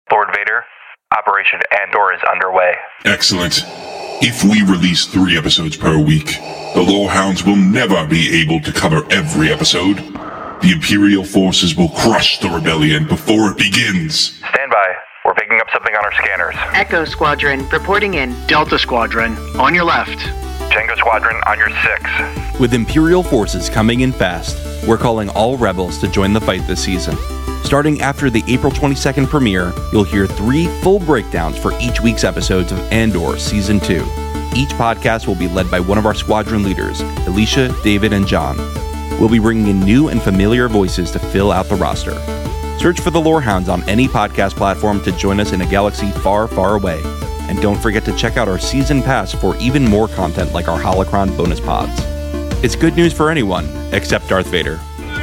Lord Vader, Operation Andor is underway. Excellent. If we release 3 episodes per week, the Lorehounds will never be able to cover every episode. The Imperial forces will crush the rebellion before it begins. Stand by. We're picking up something on our scanners. Echo Squadron, reporting in. Delta Squadron, on your left. Tango Squadron on your 6. With Imperial forces coming in fast, we're calling all rebels to join the fight this season. Starting after the April 22nd premiere, you'll hear 3 full breakdowns for each week's episodes of Andor Season 2. Each podcast will be led by one of our squadron leaders, Alicia, David, and John. We'll be bringing in new and familiar voices to fill out the roster. Search for the Lorehounds on any podcast platform to join us in a galaxy far, far away. And don't forget to check out our season pass for even more content like our Holocron bonus pods. It's good news for anyone, except Darth Vader.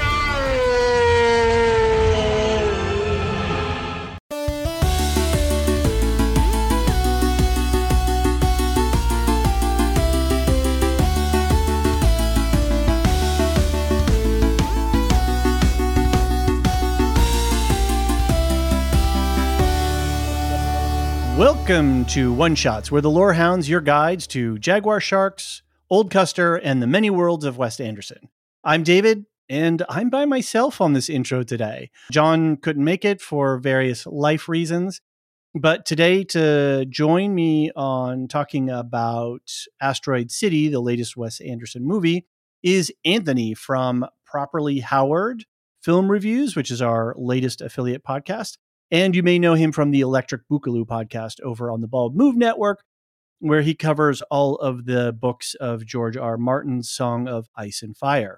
Welcome to One Shots, where the Lorehounds, your guides to Jaguar Sharks, Old Custer, and the many worlds of Wes Anderson. I'm David, and I'm by myself on this intro today. John couldn't make it for various life reasons, but today to join me on talking about Asteroid City, the latest Wes Anderson movie, is Anthony from Properly Howard Film Reviews, which is our latest affiliate podcast. And you may know him from the Electric Boogaloo podcast over on the Bald Move Network, where he covers all of the books of George R. Martin's Song of Ice and Fire.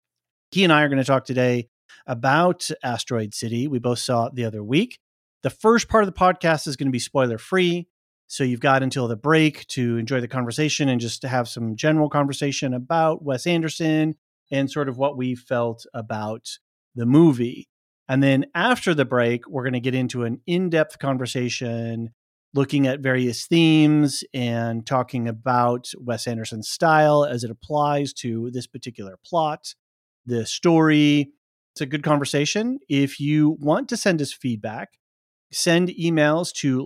He and I are going to talk today about Asteroid City. We both saw it the other week. The first part of the podcast is going to be spoiler-free, so you've got until the break to enjoy the conversation and just to have some general conversation about Wes Anderson and sort of what we felt about the movie. And then after the break, we're going to get into an in-depth conversation looking at various themes and talking about Wes Anderson's style as it applies to this particular plot, the story. It's a good conversation. If you want to send us feedback, send emails to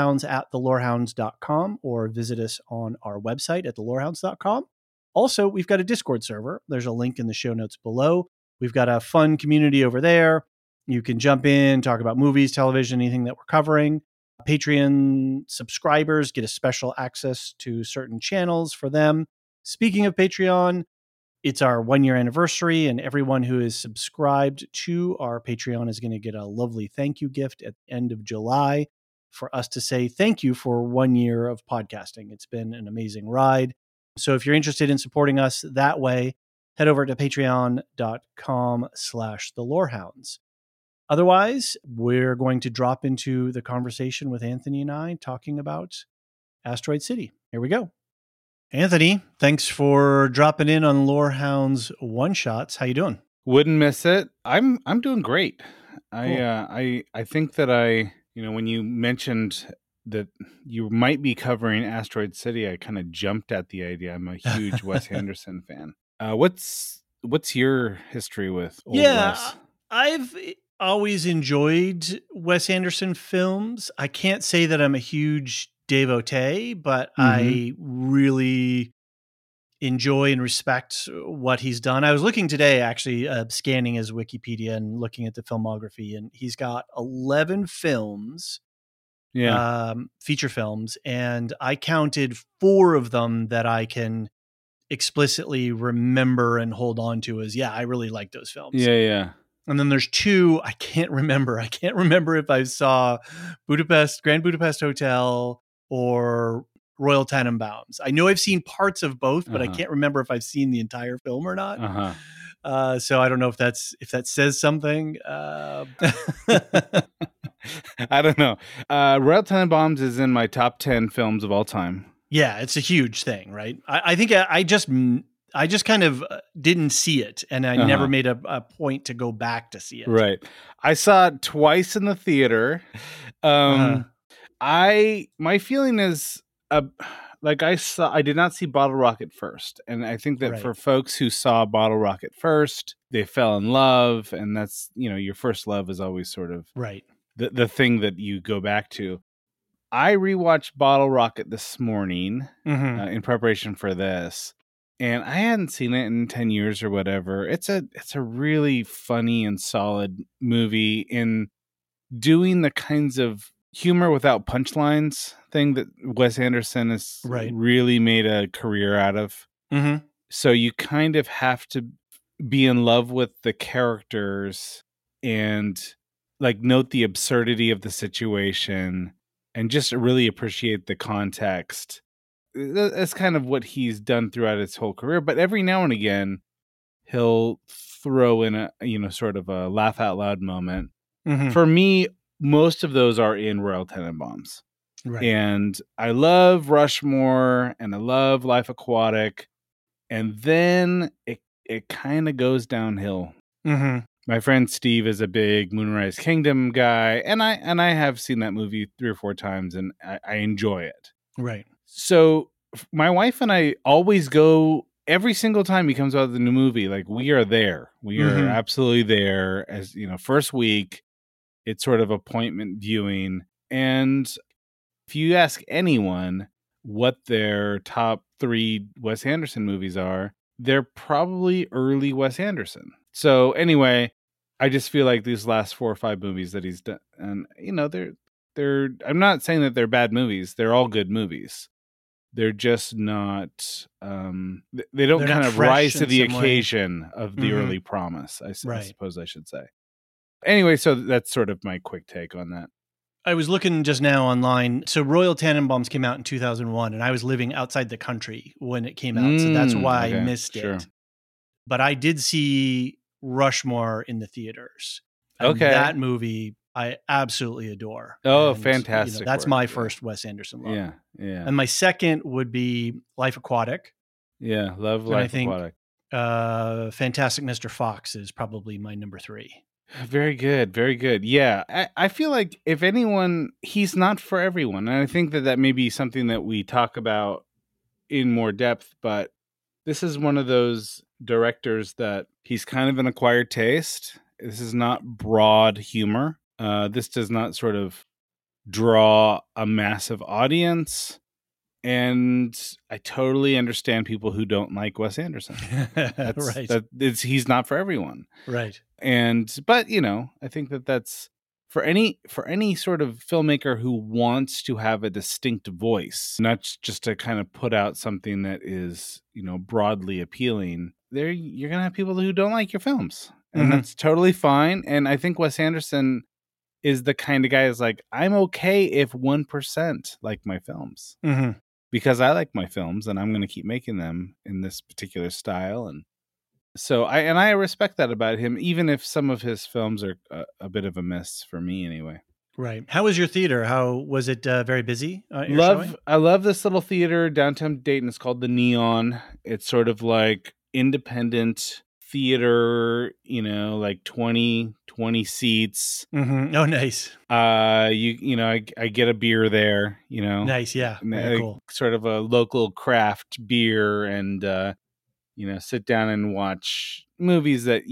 lorehounds@thelorehounds.com or visit us on our website at thelorehounds.com. Also, we've got a Discord server. There's a link in the show notes below. We've got a fun community over there. You can jump in, talk about movies, television, anything that we're covering. Patreon subscribers get a special access to certain channels for them. Speaking of Patreon, it's our 1-year anniversary, and everyone who is subscribed to our Patreon is going to get a lovely thank you gift at the end of July for us to say thank you for 1 year of podcasting. It's been an amazing ride. So if you're interested in supporting us that way, head over to patreon.com/thelorehounds. Otherwise, we're going to drop into the conversation with Anthony and I talking about Asteroid City. Here we go. Anthony, thanks for dropping in on Lorehounds One Shots. How you doing? Wouldn't miss it. I'm doing great. Cool. I think that when you mentioned that you might be covering Asteroid City, I kind of jumped at the idea. I'm a huge Wes Anderson fan. What's your history with Old Wes? I've always enjoyed Wes Anderson films. I can't say that I'm a huge devotee, but I really enjoy and respect what he's done. I was looking today, actually, scanning his Wikipedia and looking at the filmography, and he's got 11 films, feature films, and I counted 4 of them that I can explicitly remember and hold on to as, I really like those films. Yeah. And then there's 2 I can't remember. I can't remember if I saw Grand Budapest Hotel or Royal Tenenbaums. I know I've seen parts of both, but I can't remember if I've seen the entire film or not. So I don't know if that says something. I don't know. Royal Tenenbaums is in my top 10 films of all time. Yeah, it's a huge thing, right? I think I just kind of didn't see it, and I never made a point to go back to see it. Right. I saw it twice in the theater. My feeling is, I did not see Bottle Rocket first. And I think that for folks who saw Bottle Rocket first, they fell in love. And that's, your first love is always sort of the thing that you go back to. I rewatched Bottle Rocket this morning in preparation for this, and I hadn't seen it in 10 years or whatever. It's a really funny and solid movie in doing the kinds of humor without punchlines thing that Wes Anderson has really made a career out of. So you kind of have to be in love with the characters and like note the absurdity of the situation and just really appreciate the context. That's kind of what he's done throughout his whole career. But every now and again, he'll throw in a, sort of a laugh out loud moment. For me, most of those are in Royal Tenenbaums. Right. And I love Rushmore and I love Life Aquatic. And then it kind of goes downhill. My friend Steve is a big Moonrise Kingdom guy, and I have seen that movie 3 or 4 times, and I enjoy it. Right. So my wife and I always go every single time he comes out with a new movie. Like, we are there. We are absolutely there. As first week, it's sort of appointment viewing. And if you ask anyone what their top 3 Wes Anderson movies are, they're probably early Wes Anderson. So anyway, I just feel like these last 4 or 5 movies that he's done, and they're I'm not saying that they're bad movies. They're all good movies. They're just not they don't kind of rise to the occasion of the early promise, I suppose I should say. Anyway, so that's sort of my quick take on that. I was looking just now online. So Royal Tenenbaums came out in 2001, and I was living outside the country when it came out. So that's why I missed it. But I did see Rushmore in the theaters. And that movie I absolutely adore. Oh, and, fantastic. That's my first Wes Anderson love. Yeah, yeah. And my second would be Life Aquatic. Yeah, love Life Aquatic. Fantastic Mr. Fox is probably my number 3. Very good. Very good. Yeah. I feel like if anyone, he's not for everyone. And I think that may be something that we talk about in more depth, but this is one of those directors that he's kind of an acquired taste. This is not broad humor. This does not sort of draw a massive audience. And I totally understand people who don't like Wes Anderson. He's not for everyone. Right. But I think that's for any sort of filmmaker who wants to have a distinct voice, not just to kind of put out something that is, broadly appealing. You're going to have people who don't like your films, and that's totally fine. And I think Wes Anderson is the kind of guy who's like, I'm okay if 1% like my films. Because I like my films and I'm going to keep making them in this particular style. And so I respect that about him, even if some of his films are a bit of a miss for me anyway. Right. How was your theater? How was it? Very busy? I love this little theater downtown Dayton. It's called the Neon. It's sort of like independent theater, like 20 seats. Oh, nice. I get a beer there, Nice. Yeah. Very cool. Sort of a local craft beer, and sit down and watch movies that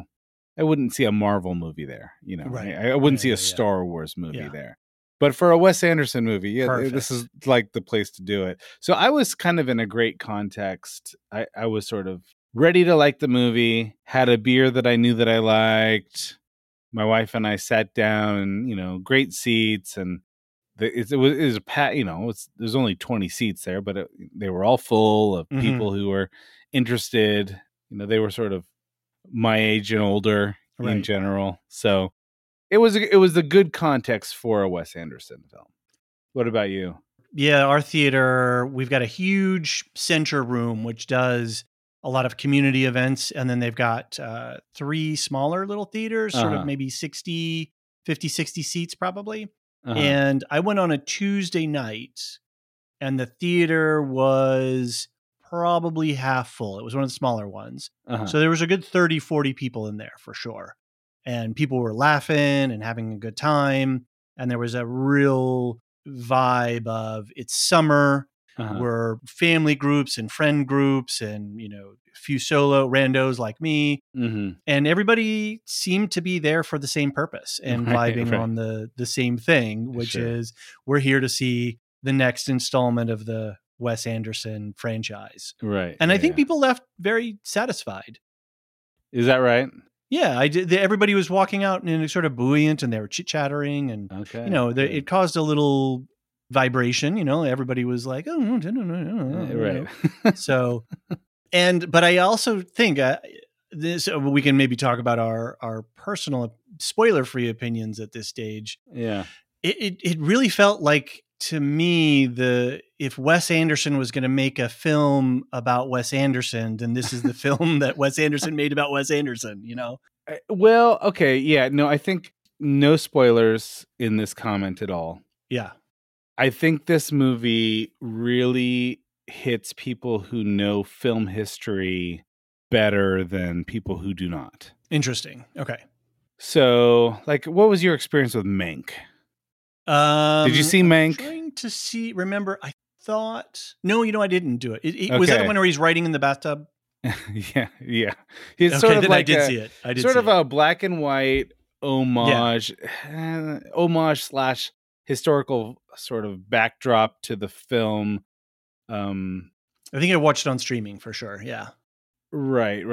I wouldn't see a Marvel movie there. Right. I wouldn't see a Star Wars movie there. But for a Wes Anderson movie, this is like the place to do it. So I was kind of in a great context. I was sort of ready to like the movie, had a beer that I knew that I liked. My wife and I sat down, and great seats, and it was a pat. There's only 20 seats there, but they were all full of people who were interested. They were sort of my age and older in general. So it was a good context for a Wes Anderson film. What about you? Yeah, our theater, we've got a huge center room which does a lot of community events, and then they've got 3 smaller little theaters, sort of maybe 50, 60 seats probably. And I went on a Tuesday night, and the theater was probably half full. It was one of the smaller ones. So there was a good 30, 40 people in there for sure. And people were laughing and having a good time. And there was a real vibe of it's summer. were family groups and friend groups and, you know, a few solo randos like me. Mm-hmm. And everybody seemed to be there for the same purpose and vibing on the same thing, which is we're here to see the next installment of the Wes Anderson franchise. Right. And I think people left very satisfied. Is that right? Yeah, I did. Everybody was walking out and sort of buoyant, and they were chit-chattering, and you know, it caused a little vibration. You know, everybody was like, "Oh, right." So, but I also think this we can maybe talk about our personal spoiler-free opinions at this stage. Yeah, it really felt like, to me, if Wes Anderson was going to make a film about Wes Anderson, then this is the film that Wes Anderson made about Wes Anderson, you know? Well, okay. Yeah, no, I think no spoilers in this comment at all. Yeah. I think this movie really hits people who know film history better than people who do not. Interesting. Okay. So, like, what was your experience with Mank? Did you see Mank? I'm trying to remember, I thought, no, you know, I didn't do it. Was that the one where he's writing in the bathtub? yeah. He's sort of like I did see it. Sort of a black and white homage, homage / historical sort of backdrop to the film. I think I watched it on streaming for sure. Yeah. Right.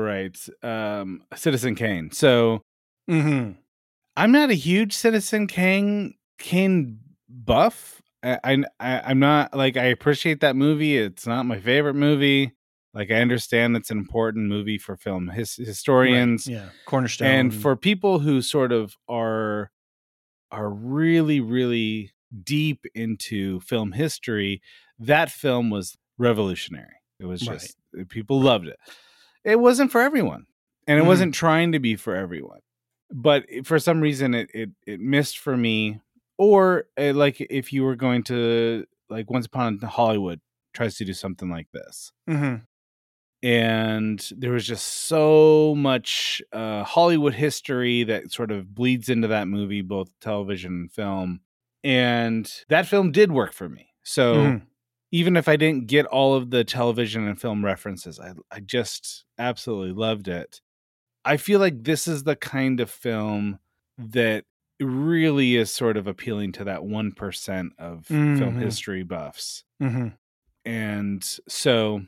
Citizen Kane. So I'm not a huge Citizen Kane buff. I'm not, like, I appreciate that movie. It's not my favorite movie. Like, I understand it's an important movie for film historians. Right. Yeah. Cornerstone. And for people who sort of are really, really deep into film history, that film was revolutionary. It was just, people loved it. It wasn't for everyone. And it wasn't trying to be for everyone. But for some reason, it missed for me. Or like, if you were going to, like, Once Upon a Hollywood tries to do something like this. Mm-hmm. And there was just so much Hollywood history that sort of bleeds into that movie, both television and film. And that film did work for me. So even if I didn't get all of the television and film references, I just absolutely loved it. I feel like this is the kind of film that really is sort of appealing to that 1% of film history buffs. And so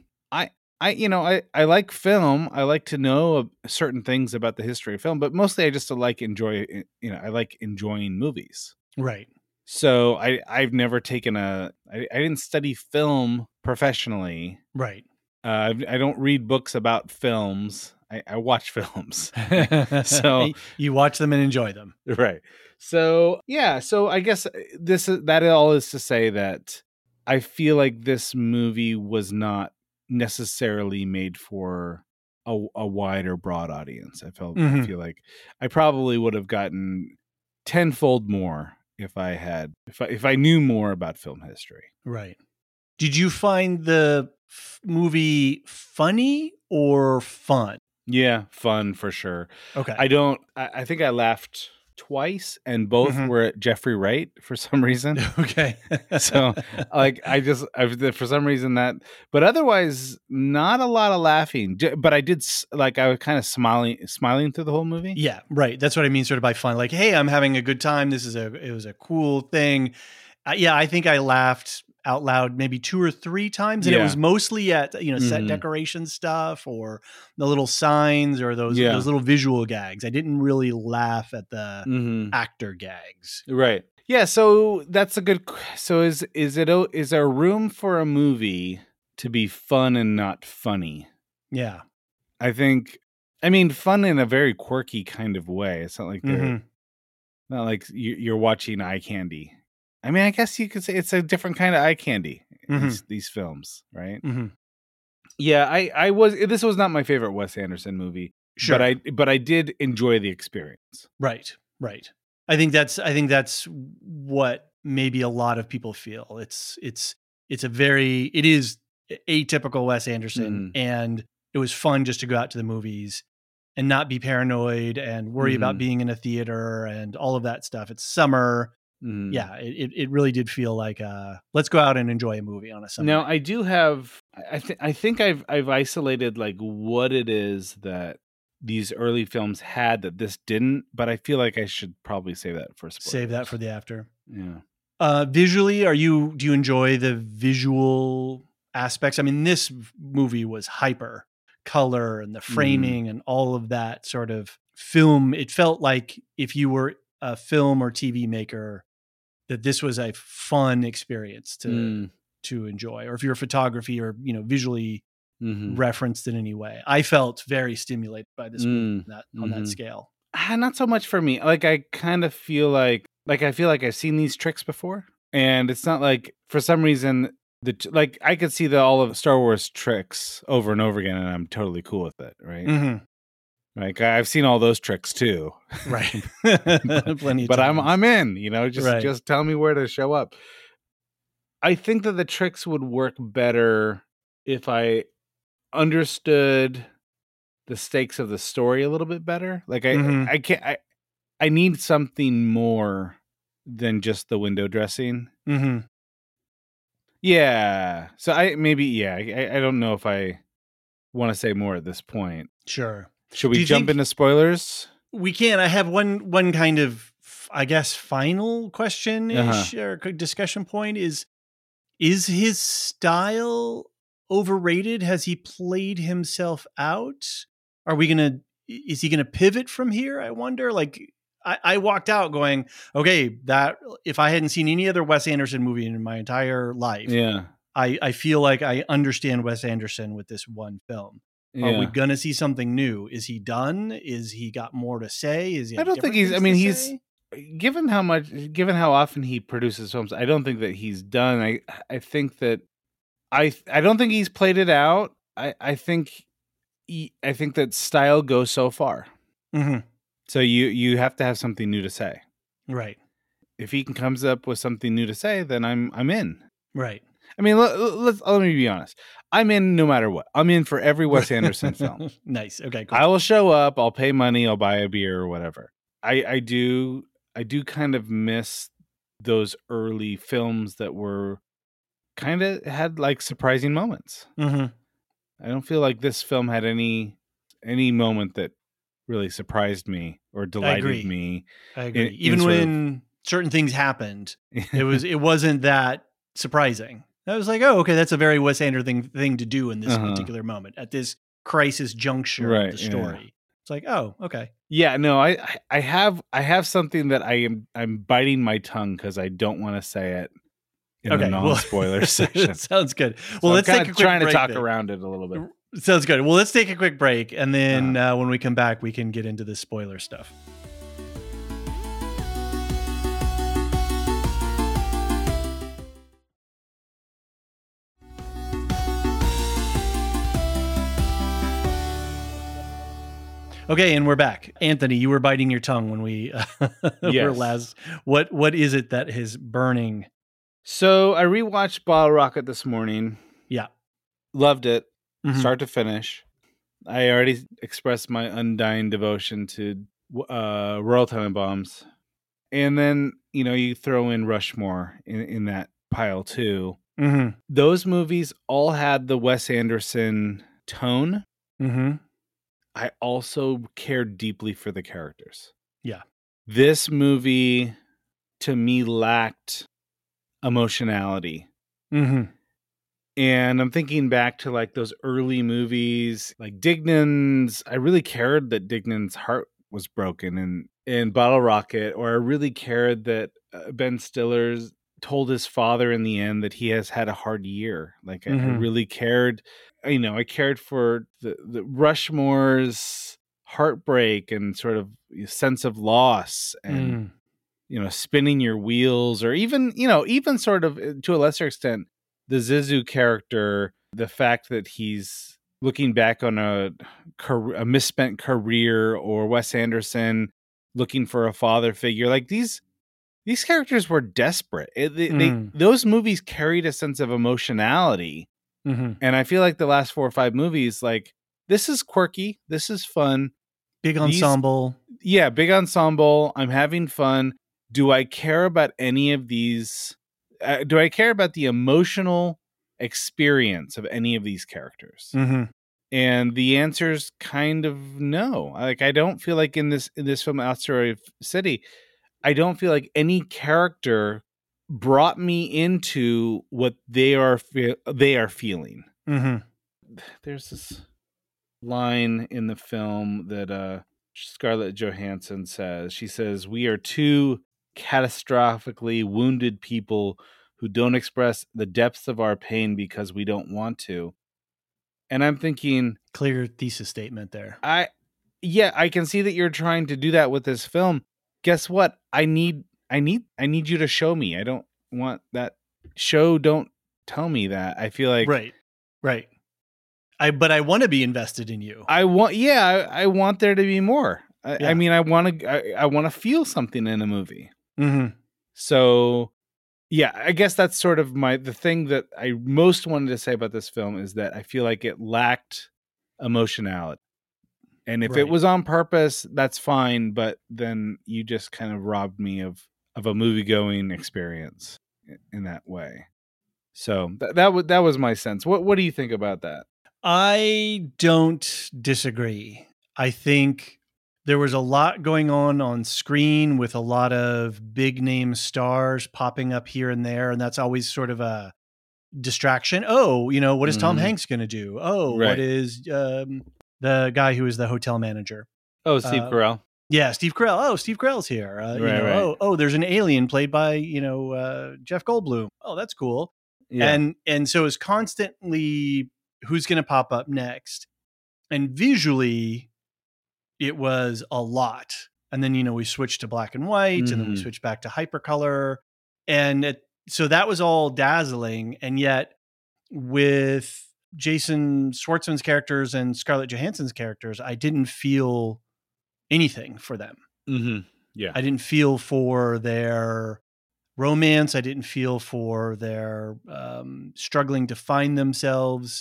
I like film. I like to know certain things about the history of film, but mostly I just like I like enjoying movies. Right. So I've never taken I didn't study film professionally. Right. I don't read books about films. I watch films. So you watch them and enjoy them. Right. So yeah. So I guess that all is to say that I feel like this movie was not necessarily made for a wide or broad audience. I feel like I probably would have gotten tenfold more if I knew more about film history. Right. Did you find the movie funny or fun? Yeah, fun for sure. Okay. I think I laughed twice, and both were at Jeffrey Wright for some reason. Okay. So like I for some reason but otherwise not a lot of laughing, but I did, like, I was kind of smiling through the whole movie. Yeah, right. That's what I mean sort of by fun. Like, hey, I'm having a good time. It was a cool thing. Yeah, I think I laughed out loud maybe 2 or 3 times, and it was mostly at set decoration stuff or the little signs or those little visual gags. I didn't really laugh at the actor gags. Right. Yeah. So that's a good. So is there room for a movie to be fun and not funny? Yeah. I mean, fun in a very quirky kind of way. It's not like not like you're watching eye candy. I mean, I guess you could say it's a different kind of eye candy, these films, right? Yeah, this was not my favorite Wes Anderson movie, sure, but I did enjoy the experience. Right. I think that's what maybe a lot of people feel. It is atypical Wes Anderson, and it was fun just to go out to the movies and not be paranoid and worry about being in a theater and all of that stuff. It's summer. Mhm. Yeah, it really did feel like let's go out and enjoy a movie on a Sunday. Now I do have. I think I've isolated like what it is that these early films had that this didn't, but I feel like I should probably save that for spoilers. Save that for the after. Yeah. Visually, do you enjoy the visual aspects? I mean, this movie was hyper color and the framing and all of that sort of film. It felt like if you were a film or TV maker, that this was a fun experience to enjoy, or if you're photography or, visually referenced in any way. I felt very stimulated by this movie on that scale. Not so much for me. Like, I kind of feel like I've seen these tricks before, and it's not like for some reason I could see all of Star Wars tricks over and over again, and I'm totally cool with it, right? Mm-hmm. Like, I've seen all those tricks too, right? Plenty of but times. I'm in. Just tell me where to show up. I think that the tricks would work better if I understood the stakes of the story a little bit better. Like, I need something more than just the window dressing. Mm-hmm. Yeah. So I don't know if I want to say more at this point. Sure. Should we jump into spoilers? We can. I have one kind of, I guess, final question-ish or discussion point is his style overrated? Has he played himself out? Is he gonna pivot from here? I wonder. Like, I walked out going, okay, that if I hadn't seen any other Wes Anderson movie in my entire life, I feel like I understand Wes Anderson with this one film. Yeah. Are we gonna see something new? Is he done? Is he got more to say? I don't think he's. I mean, he's given how often he produces films. I don't think that he's done. I think that I don't think he's played it out. I think that style goes so far. Mm-hmm. So you have to have something new to say, right? If he comes up with something new to say, then I'm in, right? I mean, let me be honest. I'm in no matter what. I'm in for every Wes Anderson film. Nice. Okay, cool. I will show up. I'll pay money. I'll buy a beer or whatever. I do kind of miss those early films that were kind of had like surprising moments. Mm-hmm. I don't feel like this film had any moment that really surprised me or delighted me. I agree. Even when certain things happened, it wasn't that surprising. I was like, oh, okay, that's a very Wes Anderson thing to do in this particular moment at this crisis juncture of the story. Yeah. It's like, oh, okay. Yeah, no, I have something that I'm biting my tongue because I don't want to say it in the non-spoiler section. Sounds good. So well, let's take a quick trying break to talk around it a little bit. Sounds good. Well, let's take a quick break, and then when we come back, we can get into the spoiler stuff. Okay, and we're back. Anthony, you were biting your tongue when we were last. What is it that is burning? So I rewatched Bottle Rocket this morning. Yeah. Loved it, start to finish. I already expressed my undying devotion to Royal Tenenbaums. And then, you throw in Rushmore in that pile too. Mm-hmm. Those movies all had the Wes Anderson tone. Mm-hmm. I also cared deeply for the characters. Yeah. This movie, to me, lacked emotionality. Mm-hmm. And I'm thinking back to like those early movies, like Dignan's. I really cared that Dignan's heart was broken in Bottle Rocket, or I really cared that Ben Stiller's told his father in the end that he has had a hard year. Like I really cared. I cared for the Rushmore's heartbreak and sort of sense of loss and, spinning your wheels, or even sort of to a lesser extent, the Zissou character, the fact that he's looking back on a misspent career, or Wes Anderson looking for a father figure. Like these characters were desperate. Those movies carried a sense of emotionality. Mm-hmm. And I feel like the last 4 or 5 movies, like, this is quirky. This is fun. Big ensemble. Big ensemble. I'm having fun. do I care about any of these? Do I care about the emotional experience of any of these characters? Mm-hmm. And the answer's kind of no. Like, I don't feel like in this film, Asteroid City, I don't feel like any character brought me into what they are feeling. Mm-hmm. There's this line in the film that Scarlett Johansson says. She says, "We are two catastrophically wounded people who don't express the depths of our pain because we don't want to." And I'm thinking, Clear thesis statement there. I can see that you're trying to do that with this film. Guess what? I need you to show me. I don't want that show. Don't tell me that. I feel like Right. But I want to be invested in you. I want there to be more. I mean, I want to feel something in a movie. Mm-hmm. So, yeah, I guess that's sort of the thing that I most wanted to say about this film is that I feel like it lacked emotionality. And if it was on purpose, that's fine. But then you just kind of robbed me of a movie-going experience in that way. So that was my sense. What do you think about that? I don't disagree. I think there was a lot going on screen with a lot of big name stars popping up here and there. And that's always sort of a distraction. Oh, what is Tom Hanks going to do? Oh, what is the guy who is the hotel manager? Oh, Steve Carell. Yeah, Steve Carell. Oh, Steve Carell's here. Right. Oh, there's an alien played by, Jeff Goldblum. Oh, that's cool. Yeah. And so it's constantly who's going to pop up next. And visually, it was a lot. And then, we switched to black and white, and then we switched back to hypercolor. And so that was all dazzling. And yet with Jason Schwartzman's characters and Scarlett Johansson's characters, I didn't feel anything for them. Mm-hmm. Yeah. I didn't feel for their romance. I didn't feel for their struggling to find themselves.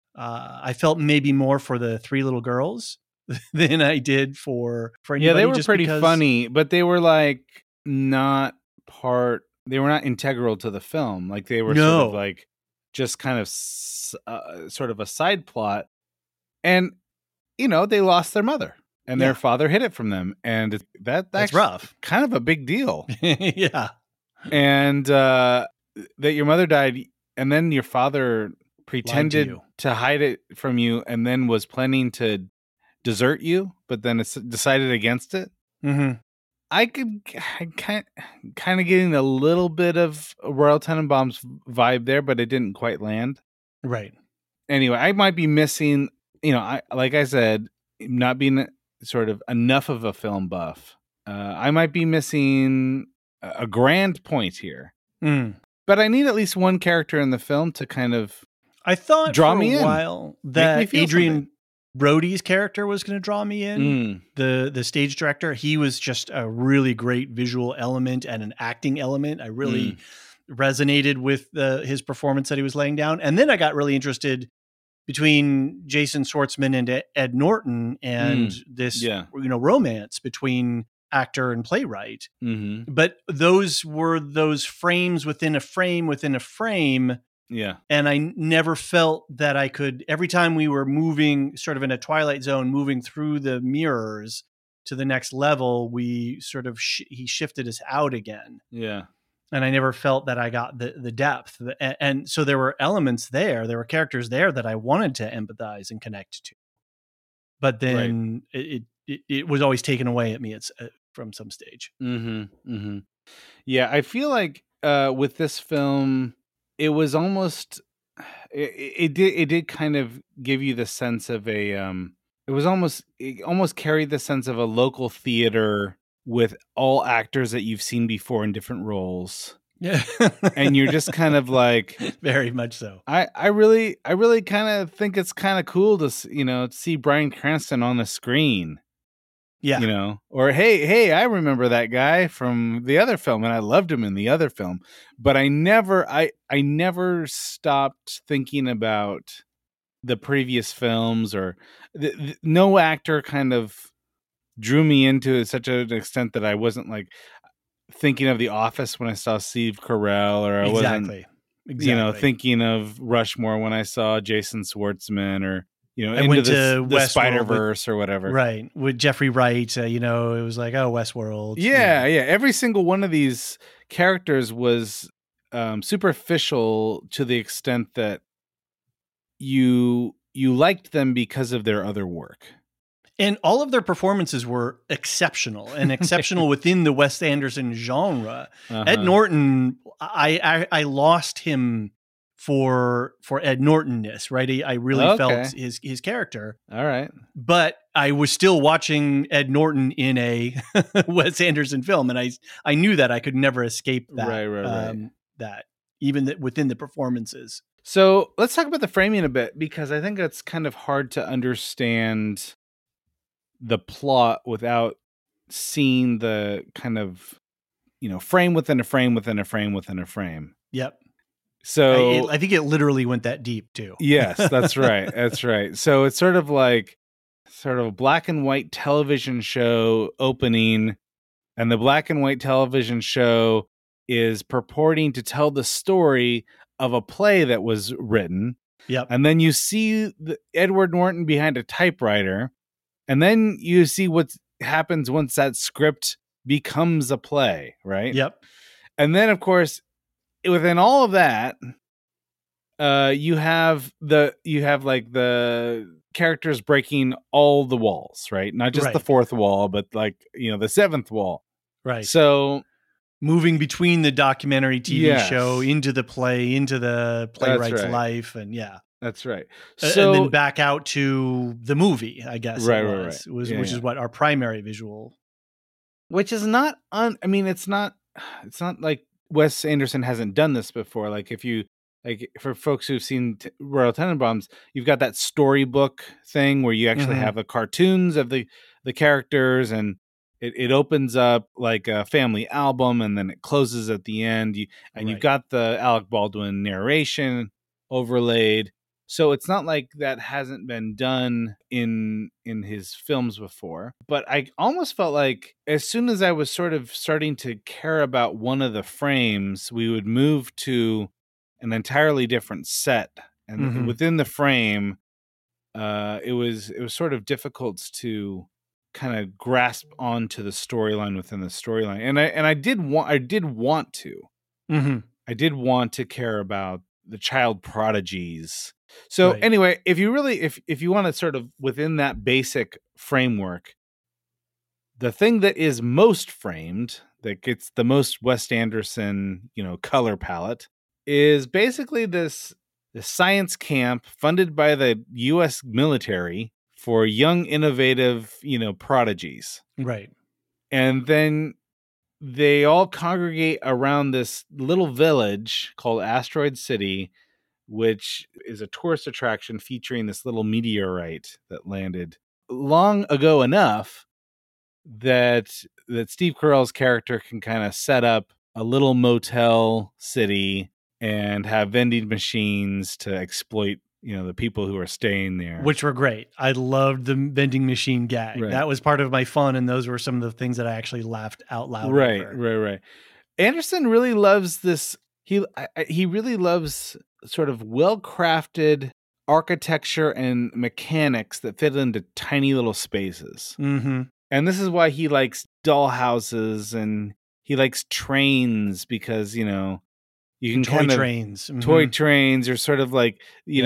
I felt maybe more for the three little girls than I did for anybody. Yeah, they were pretty funny, but they were like not they were not integral to the film. Like they were sort of like just kind of sort of a side plot. And, they lost their mother and their father hid it from them. And that's rough. Kind of a big deal. Yeah. And that your mother died and then your father pretended to hide it from you and then was planning to desert you, but then it's decided against it. Mm-hmm. I kind of getting a little bit of Royal Tenenbaum's vibe there, but it didn't quite land. Right. Anyway, I might be missing, like I said, not being sort of enough of a film buff. I might be missing a grand point here. But I need at least one character in the film to kind of I thought draw for me a in. while that Adrian Brody's character was going to draw me in. The stage director, he was just a really great visual element and an acting element. I really resonated with his performance that he was laying down. And then I got really interested between Jason Schwartzman and Ed Norton and this romance between actor and playwright. But those were those frames within a frame within a frame. Yeah. And I never felt that I could, every time we were moving sort of in a Twilight Zone, moving through the mirrors to the next level, we sort of, he shifted us out again. Yeah. And I never felt that I got the depth. And so there were elements there, there were characters there that I wanted to empathize and connect to. But then it was always taken away at me from some stage. Yeah. I feel like with this film, it was almost it did kind of give you the sense of it almost carried the sense of a local theater with all actors that you've seen before in different roles. Yeah. And you're just kind of like very much so. I really kind of think it's kind of cool to see Bryan Cranston on the screen. Yeah. Or hey, I remember that guy from the other film and I loved him in the other film. But I never stopped thinking about the previous films or no actor kind of drew me into such an extent that I wasn't like, thinking of The Office when I saw Steve Carell, or I wasn't, thinking of Rushmore when I saw Jason Schwartzman, or I went to the Spider-Verse or whatever. Right. With Jeffrey Wright, it was like, Westworld. Yeah. Every single one of these characters was superficial to the extent that you liked them because of their other work. And all of their performances were exceptional, and exceptional within the Wes Anderson genre. Ed Norton, I lost him for Ed Norton-ness, right? I really felt his character. All right. But I was still watching Ed Norton in a Wes Anderson film, and I knew that I could never escape that. Right. That even within the performances. So let's talk about the framing a bit, because I think it's kind of hard to understand the plot without seeing the kind of, frame within a frame within a frame within a frame. Yep. So I think it literally went that deep too. Yes, that's right. That's right. So it's sort of a black and white television show opening, and the black and white television show is purporting to tell the story of a play that was written. Yep. And then you see Edward Norton behind a typewriter, and then you see what happens once that script becomes a play, right? Yep. And then, of course, within all of that, you have the characters breaking all the walls, right? Not just the fourth wall, but the seventh wall. Right. So moving between the documentary TV show into the play, into the playwright's life, and that's right. So, and then back out to the movie, I guess. Right. Which is what our primary visual. Which is not it's not like Wes Anderson hasn't done this before. For folks who've seen Royal Tenenbaums, you've got that storybook thing where you actually have the cartoons of the characters, and it opens up like a family album, and then it closes at the end. You've got the Alec Baldwin narration overlaid. So it's not like that hasn't been done in his films before. But I almost felt like as soon as I was sort of starting to care about one of the frames, we would move to an entirely different set. And within the frame, it was sort of difficult to kind of grasp onto the storyline within the storyline. And I did want to care about the child prodigies. So anyway, if you want to sort of within that basic framework, the thing that is most framed, that gets the most Wes Anderson, color palette, is basically this science camp funded by the U.S. military for young, innovative, prodigies. Right. And then they all congregate around this little village called Asteroid City, which is a tourist attraction featuring this little meteorite that landed long ago enough that Steve Carell's character can kind of set up a little motel city and have vending machines to exploit, the people who are staying there. Which were great. I loved the vending machine gag. Right. That was part of my fun, and those were some of the things that I actually laughed out loud over. Right. Anderson really loves this. He really loves sort of well-crafted architecture and mechanics that fit into tiny little spaces. Mm-hmm. And this is why he likes doll houses, and he likes trains, because, you can toy trains are sort of like,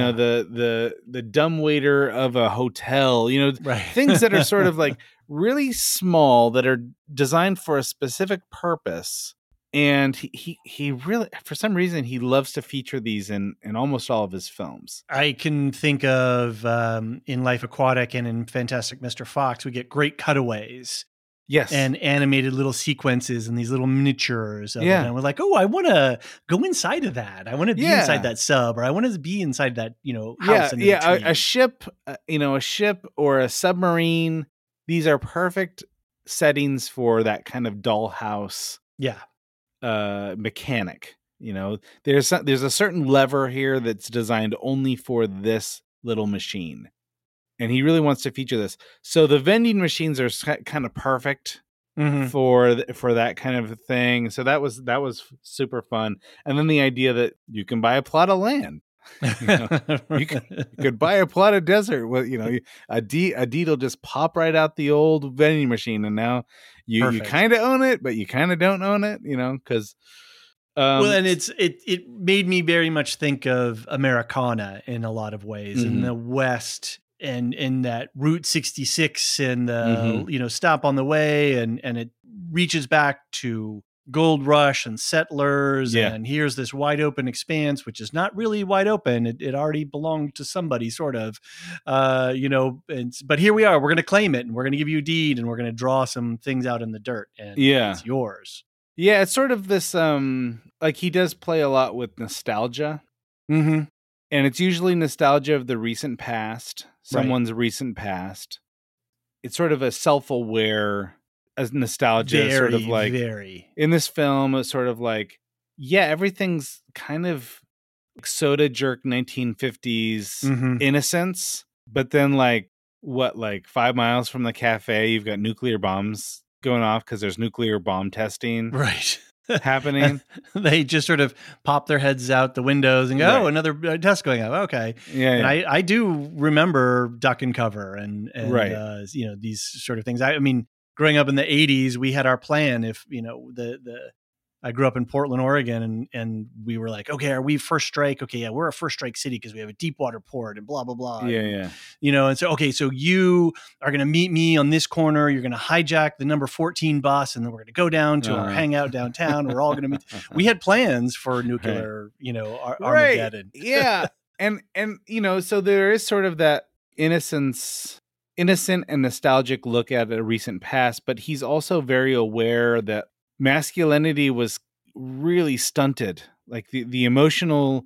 the dumbwaiter of a hotel, things that are sort of like really small, that are designed for a specific purpose. And he really, for some reason, he loves to feature these in almost all of his films. I can think of in Life Aquatic and in Fantastic Mr. Fox, we get great cutaways. Yes. And animated little sequences and these little miniatures. Of it. And we're like, I want to go inside of that. I want to be inside that sub, or I want to be inside that, house. A ship, a ship or a submarine. These are perfect settings for that kind of dollhouse. Yeah. Mechanic. There's a certain lever here that's designed only for this little machine, and he really wants to feature this. So the vending machines are kind of perfect for that kind of thing. So that was super fun. And then the idea that you can buy a plot of land. You could buy a plot of desert. Well, a deed will just pop right out the old vending machine, and now you kind of own it, but you kind of don't own it. Because well, and it made me very much think of Americana in a lot of ways in the West. And in that Route 66 and the, stop on the way and it reaches back to gold rush and settlers. Yeah. And here's this wide open expanse, which is not really wide open. It already belonged to somebody sort of, but here we are, we're going to claim it and we're going to give you a deed and we're going to draw some things out in the dirt and it's yours. Yeah. It's sort of this, like he does play a lot with nostalgia. Mm-hmm. And it's usually nostalgia of the recent past, someone's recent past. It's sort of a self-aware nostalgia, sort of like in this film. It's sort of like, everything's kind of soda jerk 1950s innocence, but then 5 miles from the cafe, you've got nuclear bombs going off because there's nuclear bomb testing. Right. Happening. They just sort of pop their heads out the windows and go, another test going up. Okay. Yeah. And I do remember duck and cover and these sort of things. I mean, growing up in the 80s, we had our plan. If, I grew up in Portland, Oregon, and we were like, okay, are we first strike? Okay. Yeah. We're a first strike city because we have a deep water port and blah, blah, blah. Yeah. And so, okay, so you are going to meet me on this corner. You're going to hijack the number 14 bus. And then we're going to go down to our hangout downtown. We're all going to meet. We had plans for nuclear, Armageddon. Yeah. And, so there is sort of that innocent and nostalgic look at a recent past, but he's also very aware that masculinity was really stunted, like the emotional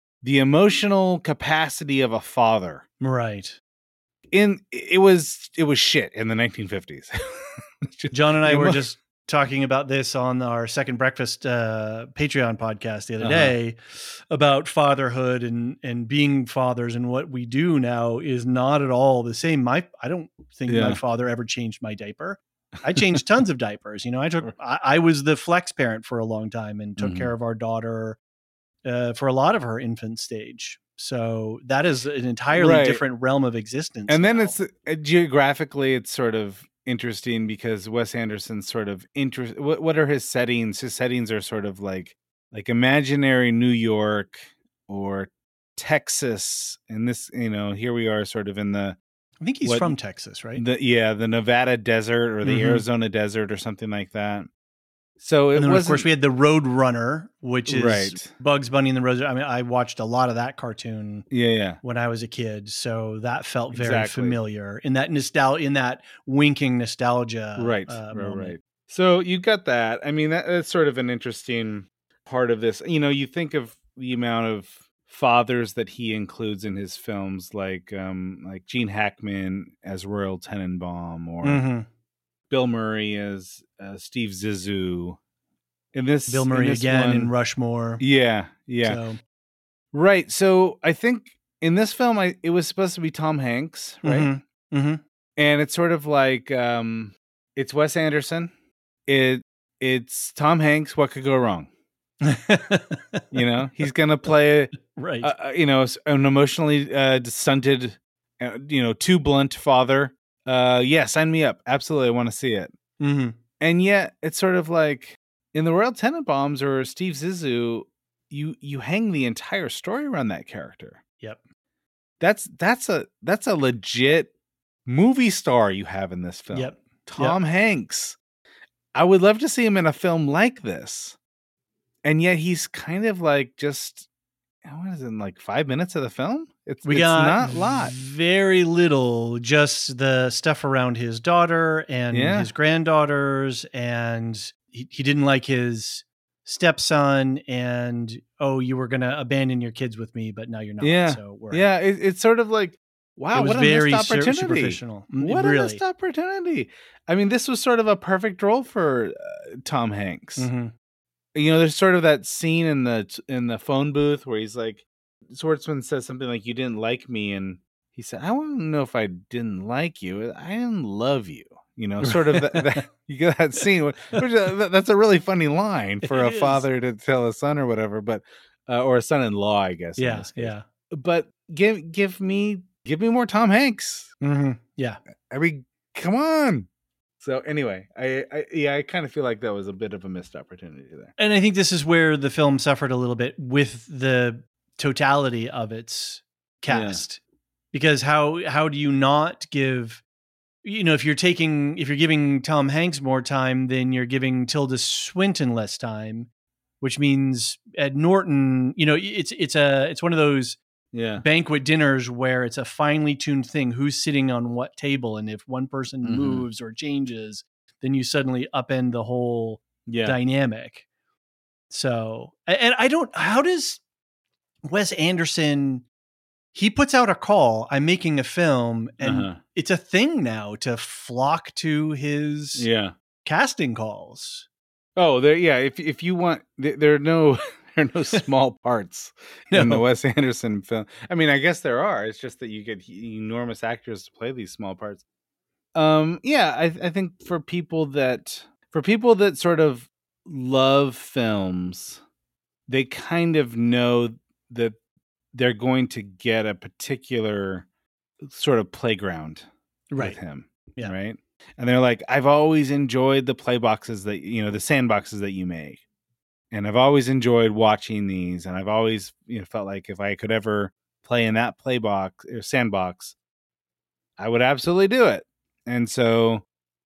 capacity of a father. Right. It was shit in the 1950s. John and I were just talking about this on our Second Breakfast Patreon podcast the other day about fatherhood and being fathers, and what we do now is not at all the same. I don't think my father ever changed my diaper. I changed tons of diapers. I was the flex parent for a long time and took care of our daughter for a lot of her infant stage. So that is an entirely different realm of existence. And then it's geographically, it's sort of interesting because Wes Anderson's sort of what are his settings? His settings are sort of like imaginary New York or Texas. And this, here we are sort of in the, I think he's from Texas, right? The Nevada desert or the Arizona desert or something like that. So and then of course we had the Road Runner, which is right. Bugs Bunny and the Road. I mean, I watched a lot of that cartoon. Yeah. When I was a kid, so that felt very familiar in that nostalgia, in that winking nostalgia. Right. Right. So you got that. I mean, that's sort of an interesting part of this. You think of the amount of fathers that he includes in his films, like Gene Hackman as Royal Tenenbaum, or Bill Murray as Steve Zissou. Bill Murray again in Rushmore. Yeah. So. Right. So I think in this film, it was supposed to be Tom Hanks, right? And it's sort of like it's Wes Anderson. It's Tom Hanks. What could go wrong? He's gonna play right. An emotionally stunted, too blunt father. Sign me up. Absolutely, I want to see it. And yet, it's sort of like in the Royal Tenenbaums or Steve Zissou, you hang the entire story around that character. Yep, that's a legit movie star you have in this film. Yep, Tom Hanks. I would love to see him in a film like this. And yet he's kind of like just, what is it, in like 5 minutes of the film? It's not a lot. Very little, just the stuff around his daughter and his granddaughters. And he didn't like his stepson. And, you were going to abandon your kids with me, but now you're not. Yeah. So it's sort of like, wow, what a missed opportunity. Superficial. What a missed opportunity. I mean, this was sort of a perfect role for Tom Hanks. There's sort of that scene in the phone booth where he's like, Schwartzman says something like, "You didn't like me," and he said, "I don't know if I didn't like you. I didn't love you." sort of you get that scene, which that's a really funny line for a father to tell a son or whatever, but or a son-in-law, I guess. Yeah, yeah. But give me more Tom Hanks. Mm-hmm. Yeah, I mean, come on. So anyway, I kind of feel like that was a bit of a missed opportunity there. And I think this is where the film suffered a little bit with the totality of its cast, because how do you not give, if you're giving Tom Hanks more time, then you're giving Tilda Swinton less time, which means Ed Norton, it's one of those banquet dinners where it's a finely tuned thing. Who's sitting on what table? And if one person moves or changes, then you suddenly upend the whole dynamic. So, and how does Wes Anderson, he puts out a call, I'm making a film, and it's a thing now to flock to his casting calls. Oh, if you want, there are no small parts in the Wes Anderson film. I mean, I guess there are. It's just that you get enormous actors to play these small parts. I think for people that sort of love films, they kind of know that they're going to get a particular sort of playground with him. Yeah. Right. And they're like, I've always enjoyed the play boxes that, the sandboxes that you make. And I've always enjoyed watching these. And I've always, felt like if I could ever play in that play box or sandbox, I would absolutely do it. And so,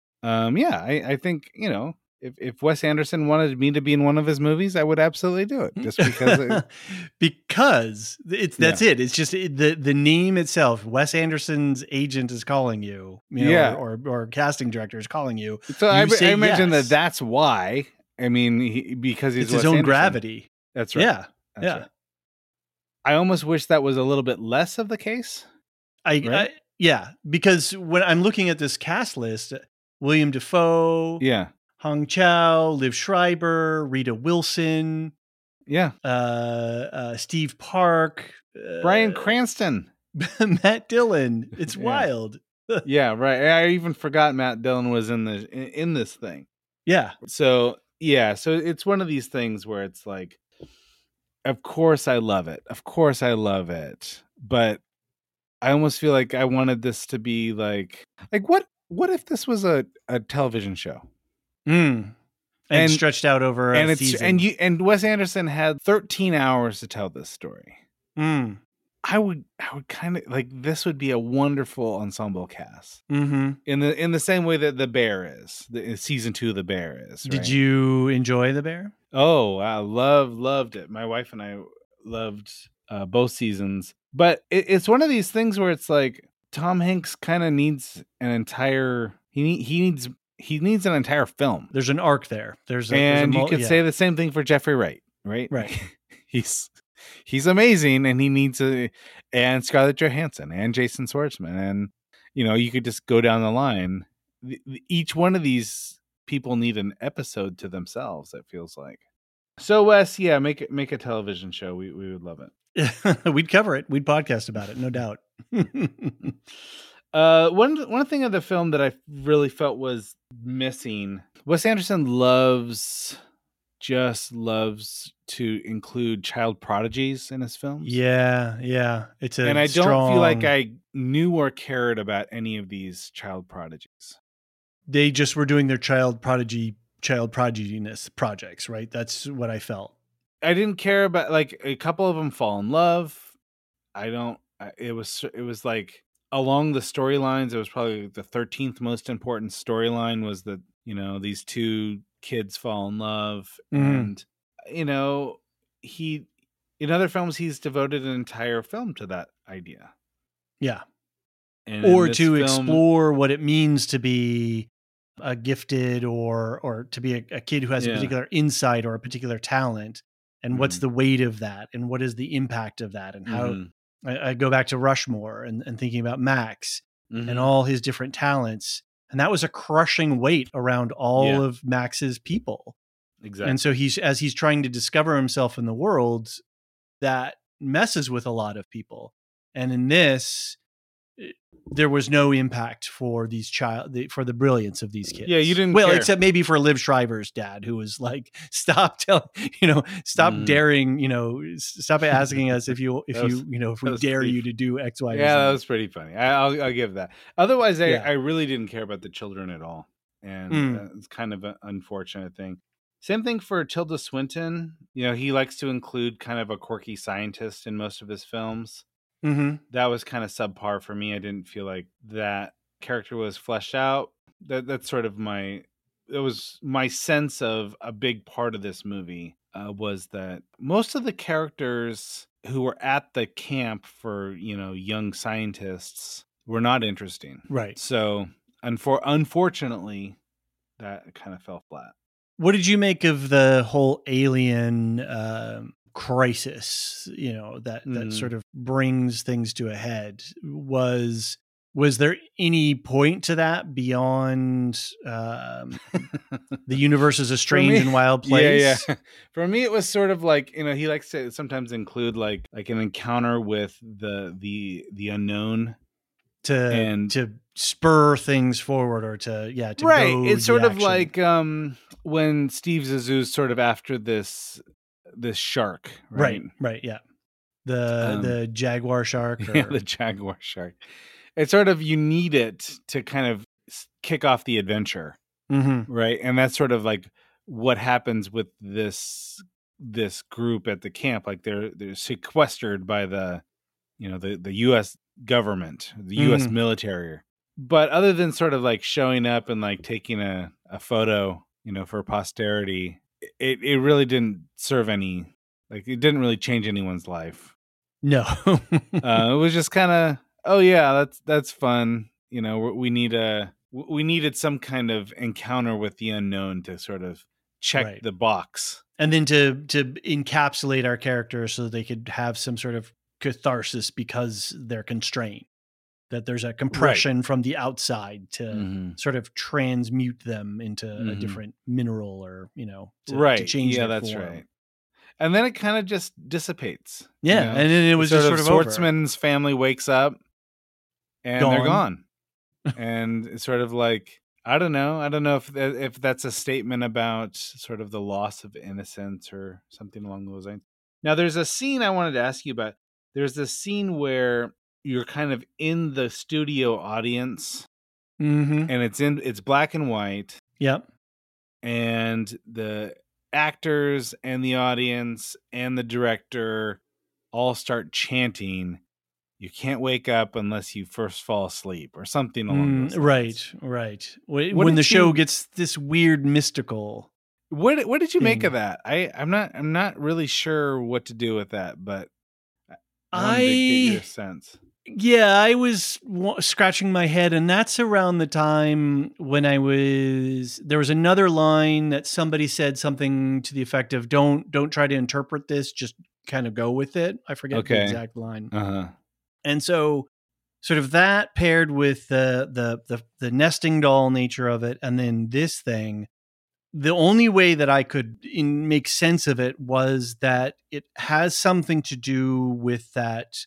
I think, if Wes Anderson wanted me to be in one of his movies, I would absolutely do it, just because. Because that's it. It's just the name itself. Wes Anderson's agent is calling you, or casting director is calling you. So I imagine that's why. I mean, because he's it's his own Anderson. Gravity. That's right. Yeah, Right. I almost wish that was a little bit less of the case. Because when I'm looking at this cast list, William Dafoe, Hong Chow, Liv Schreiber, Rita Wilson, Steve Park, Bryan Cranston, Matt Dillon. It's wild. Yeah, right. I even forgot Matt Dillon was in this thing. Yeah. So it's one of these things where it's like, of course I love it. But I almost feel like I wanted this to be like what if this was a television show? And stretched out over a season. And Wes Anderson had 13 hours to tell this story. I would kind of like, this would be a wonderful ensemble cast. In the same way that The Bear is, season 2 of The Bear is. Right? Did you enjoy The Bear? Oh, I loved it. My wife and I loved both seasons. But it's one of these things where it's like Tom Hanks kind of needs an entire he needs an entire film. There's an arc there. You could say the same thing for Jeffrey Wright, right? Right. He's amazing, and he needs and Scarlett Johansson and Jason Schwartzman, and you could just go down the line. Each one of these people need an episode to themselves. It feels like. So Wes, make a television show. We would love it. We'd cover it. We'd podcast about it, no doubt. One thing of the film that I really felt was missing. Wes Anderson loves to include child prodigies in his films. Yeah. And I don't feel like I knew or cared about any of these child prodigies. They just were doing their child prodiginess projects, right? That's what I felt. I didn't care about, like, a couple of them fall in love. It was like along the storylines, it was probably the 13th most important storyline was that, these two kids fall in love. And, he, in other films, he's devoted an entire film to that idea. Yeah. And or to explore what it means to be a gifted or to be a kid who has a particular insight or a particular talent. And what's the weight of that? And what is the impact of that? And how I go back to Rushmore and thinking about Max and all his different talents. And that was a crushing weight around all of Max's people. Exactly. And so as he's trying to discover himself in the world, that messes with a lot of people. And in this, there was no impact for for the brilliance of these kids. Yeah, you didn't. Well, care. except maybe for Liv Schreiber's dad, who was like, "Stop daring, stop asking us if we dare you to do X, Y, or Z." Yeah, that was pretty funny. I'll give that. Otherwise, I really didn't care about the children at all, and it's kind of an unfortunate thing. Same thing for Tilda Swinton. He likes to include kind of a quirky scientist in most of his films. Mm-hmm. That was kind of subpar for me. I didn't feel like that character was fleshed out. That's sort of my sense of a big part of this movie was that most of the characters who were at the camp for young scientists were not interesting. Right. So unfortunately, that kind of fell flat. What did you make of the whole alien crisis? That sort of brings things to a head. Was there any point to that beyond the universe is a strange and wild place? Yeah. For me, it was sort of like he likes to sometimes include like an encounter with the unknown to spur things forward or to right. Go it's sort of action. like when Steve Zissou's sort of after this shark, right? Right, yeah. The jaguar shark. Yeah, the jaguar shark. It's sort of, you need it to kind of kick off the adventure, right? And that's sort of like what happens with this group at the camp. Like they're sequestered by the U.S. government, the U.S. military. But other than sort of like showing up and like taking a photo, for posterity, it really didn't serve any, like it didn't really change anyone's life. No. It was just kind of, oh yeah, that's fun. We needed some kind of encounter with the unknown to sort of check the box. And then to encapsulate our characters so that they could have some sort of catharsis because they're constrained. That there's a compression from the outside to sort of transmute them into a different mineral or, to change their that's form. Right. And then it kind of just dissipates. Yeah. And then it was just sort of Schwartzman's family wakes up and they're gone. And it's sort of like, I don't know if that's a statement about sort of the loss of innocence or something along those lines. Now, there's a scene I wanted to ask you about. There's this scene where you're kind of in the studio audience, and it's black and white. Yep. And the actors and the audience and the director all start chanting, "You can't wake up unless you first fall asleep," or something along those lines. Right. When the show gets this weird mystical. What did you make of that? I'm not really sure what to do with that, but I wanted to get your sense. Yeah, I was scratching my head, and that's around the time when there was another line that somebody said something to the effect of, don't try to interpret this, just kind of go with it. I forget the exact line. And so sort of that paired with the nesting doll nature of it, and then this thing, the only way that I could make sense of it was that it has something to do with that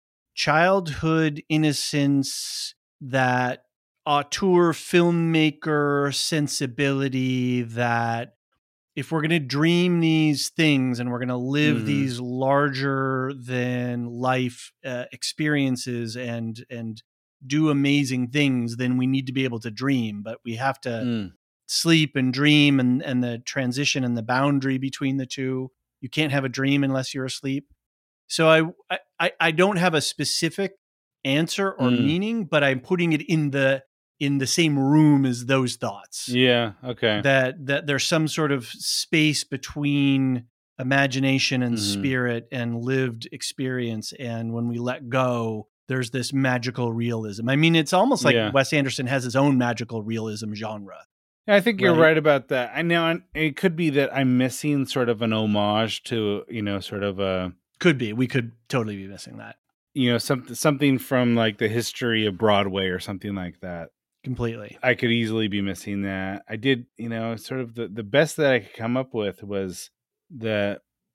childhood innocence, that auteur filmmaker sensibility, that if we're going to dream these things and we're going to live these larger than life experiences and do amazing things, then we need to be able to dream, but we have to sleep and dream, and the transition and the boundary between the two. You can't have a dream unless you're asleep. So I don't have a specific answer or meaning, but I'm putting it in the same room as those thoughts. Yeah. Okay. That there's some sort of space between imagination and spirit and lived experience. And when we let go, there's this magical realism. I mean, it's almost like Wes Anderson has his own magical realism genre. I think you're right about that. I know it could be that I'm missing sort of an homage to, sort of a... Could be. We could totally be missing that. Something from like the history of Broadway or something like that. Completely. I could easily be missing that. I did, sort of the best that I could come up with was that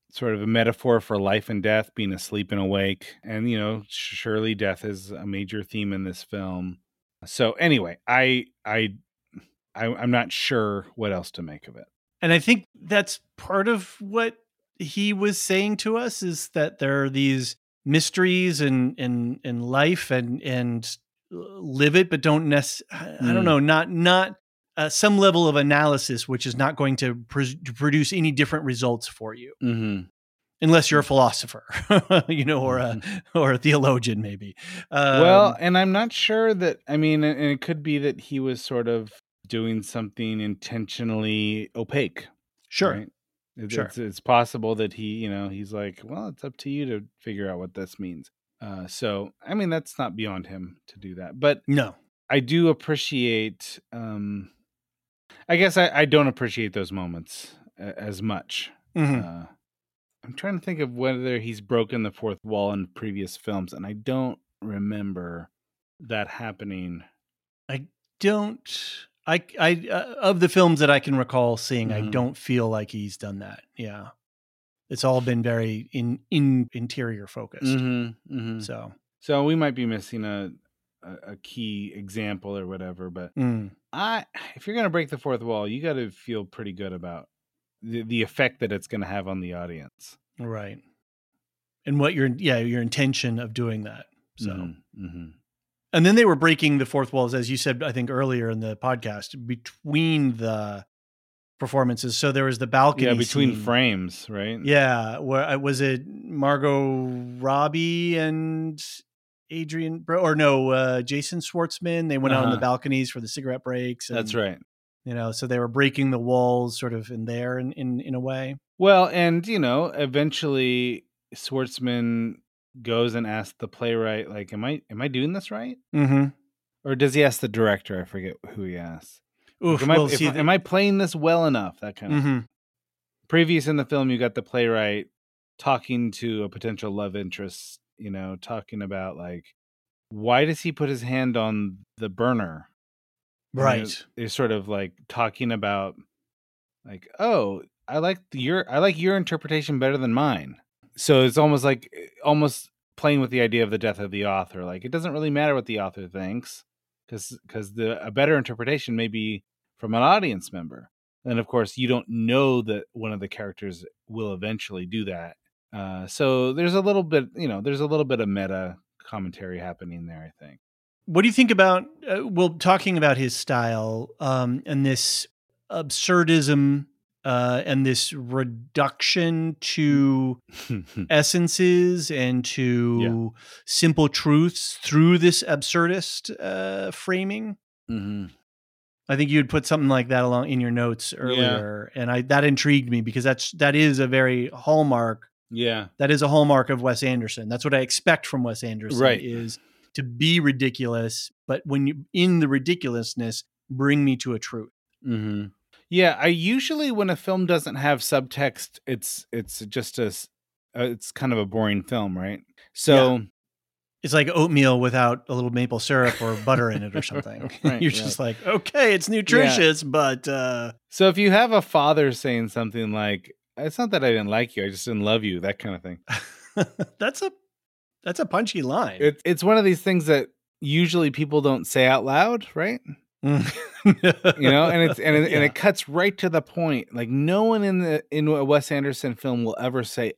sort of a metaphor for life and death, being asleep and awake. And, you know, surely death is a major theme in this film. So anyway, I'm not sure what else to make of it. And I think that's part of what he was saying to us, is that there are these mysteries in life and live it, but don't necessarily, I don't know, not some level of analysis, which is not going to produce any different results for you. Mm-hmm. Unless you're a philosopher, you know, or a theologian, maybe. Well, and I'm not sure that, I mean, and it could be that he was sort of doing something intentionally opaque. Sure. Right? Sure. It's possible that he, you know, he's like, well, it's up to you to figure out what this means. So, I mean, that's not beyond him to do that. But no, I do appreciate, I guess I don't appreciate those moments as much. Mm-hmm. I'm trying to think of whether he's broken the fourth wall in previous films, and I don't remember that happening. Of the films that I can recall seeing, I don't feel like he's done that. Yeah. It's all been very interior focused. Mm-hmm, mm-hmm. So we might be missing a key example or whatever, but if you're going to break the fourth wall, you got to feel pretty good about the effect that it's going to have on the audience. Right. And what your intention of doing that. So, mm-hmm. And then they were breaking the fourth walls, as you said, I think earlier in the podcast, between the performances. So there was the balcony. Yeah, between scene. frames, right? Yeah. Where was it Margot Robbie and Jason Schwartzman? They went out on the balconies for the cigarette breaks. That's right. You know, so they were breaking the walls sort of in there in a way. Well, and, you know, eventually Schwartzman goes and asks the playwright, like, am I doing this right? Mm-hmm. Or does he ask the director? I forget who he asks. Oof, like, am I playing this well enough? That kind of mm-hmm. Previous in the film, you got the playwright talking to a potential love interest, you know, talking about, like, why does he put his hand on the burner? Right. They're sort of like talking about, like, oh, I like your interpretation better than mine. So it's almost playing with the idea of the death of the author. Like, it doesn't really matter what the author thinks, because a better interpretation may be from an audience member. And of course, you don't know that one of the characters will eventually do that. So there's a little bit of meta commentary happening there, I think. What do you think about, talking about his style and this absurdism and this reduction to essences and to simple truths through this absurdist framing? Mm-hmm. I think you had put something like that along in your notes earlier, and that intrigued me because that is a very hallmark. Yeah, that is a hallmark of Wes Anderson. That's what I expect from Wes Anderson. Right. Is to be ridiculous, but when you in the ridiculousness, bring me to a truth. Mm-hmm. Yeah, I usually, when a film doesn't have subtext, it's just it's kind of a boring film, right? So it's like oatmeal without a little maple syrup or butter in it or something. Right, You're just like, okay, it's nutritious, but so if you have a father saying something like, "It's not that I didn't like you, I just didn't love you," that kind of thing. That's a punchy line. It's one of these things that usually people don't say out loud, right? You know, and it cuts right to the point. Like, no one in a Wes Anderson film will ever say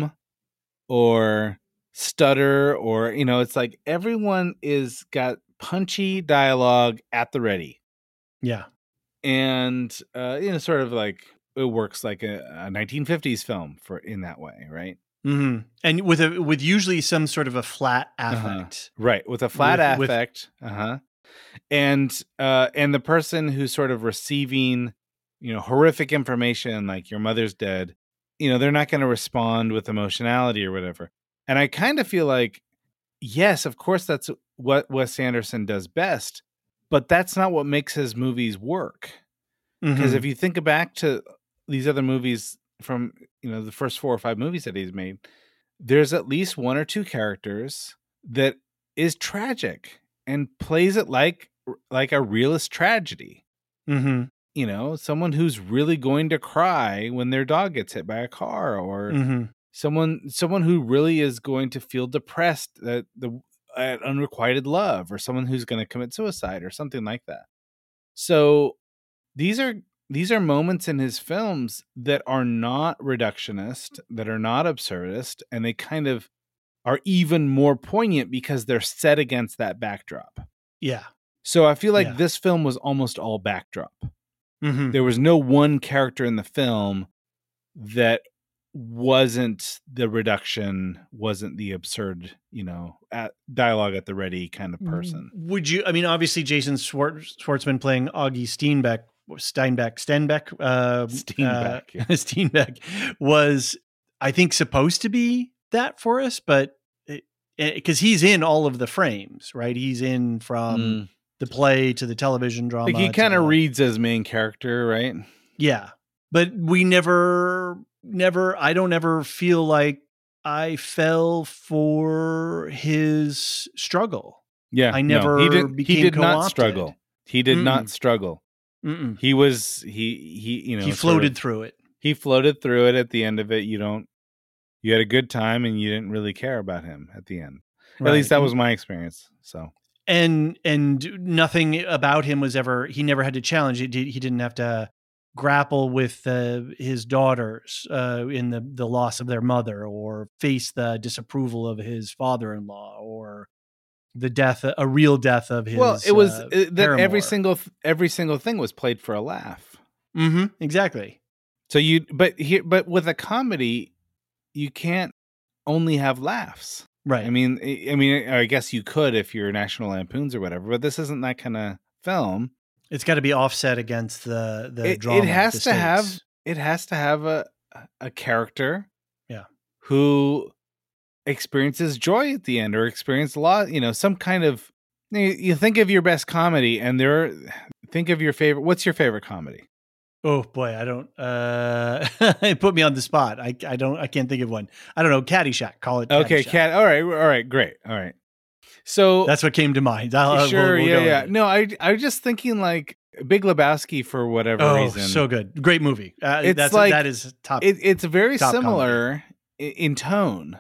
or stutter, or, you know, it's like everyone is got punchy dialogue at the ready. Yeah. And you know, sort of like it works like a 1950s film in that way, right? Mm-hmm. And with usually some sort of a flat affect, right? With a flat affect, and the person who's sort of receiving, you know, horrific information like your mother's dead, you know, they're not going to respond with emotionality or whatever. And I kind of feel like, yes, of course, that's what Wes Anderson does best, but that's not what makes his movies work. Because if you think back to these other movies from, you know, the first 4 or 5 movies that he's made, there's at least 1 or 2 characters that is tragic and plays it like a realist tragedy. Mm-hmm. someone who's really going to cry when their dog gets hit by a car, or someone who really is going to feel depressed at unrequited love, or someone who's going to commit suicide or something like that. So these are moments in his films that are not reductionist, that are not absurdist, and they kind of are even more poignant because they're set against that backdrop. Yeah. So I feel like this film was almost all backdrop. There was no one character in the film that wasn't the reduction, wasn't the absurd, dialogue at the ready kind of person. Would you? I mean, obviously, Jason Schwartzman playing Augie Steenbeck was, I think, supposed to be that for us, but because he's in all of the frames, right? He's in from the play to the television drama. Like he kind of reads as main character, right? Yeah, but we never. I don't ever feel like I fell for his struggle. Yeah, I never. He did co-opted. Not struggle. He did not struggle. He was he floated through it. He floated through it. At the end of it, you had a good time and you didn't really care about him at the end. Right. At least that was my experience. So and nothing about him was ever. He never had to challenge it. He didn't have to grapple with his daughters in the loss of their mother, or face the disapproval of his father-in-law, or a real death of his. Well, it was that every single thing was played for a laugh. Exactly. So but with a comedy, you can't only have laughs, right? I mean, I guess you could if you're National Lampoons or whatever, but this isn't that kind of film. It's got to be offset against the drama. It has to have a character, who experiences joy at the end, or experience a lot. Some kind of. You think of your best comedy, and think of your favorite. What's your favorite comedy? Oh boy, I don't. It put me on the spot. I can't think of one. I don't know. Caddyshack. Call it. Okay, Caddyshack. All right, great. All right. So that's what came to mind. Sure, yeah. No, I was just thinking like Big Lebowski for whatever reason. So good, great movie. That is top. It's very top similar in tone,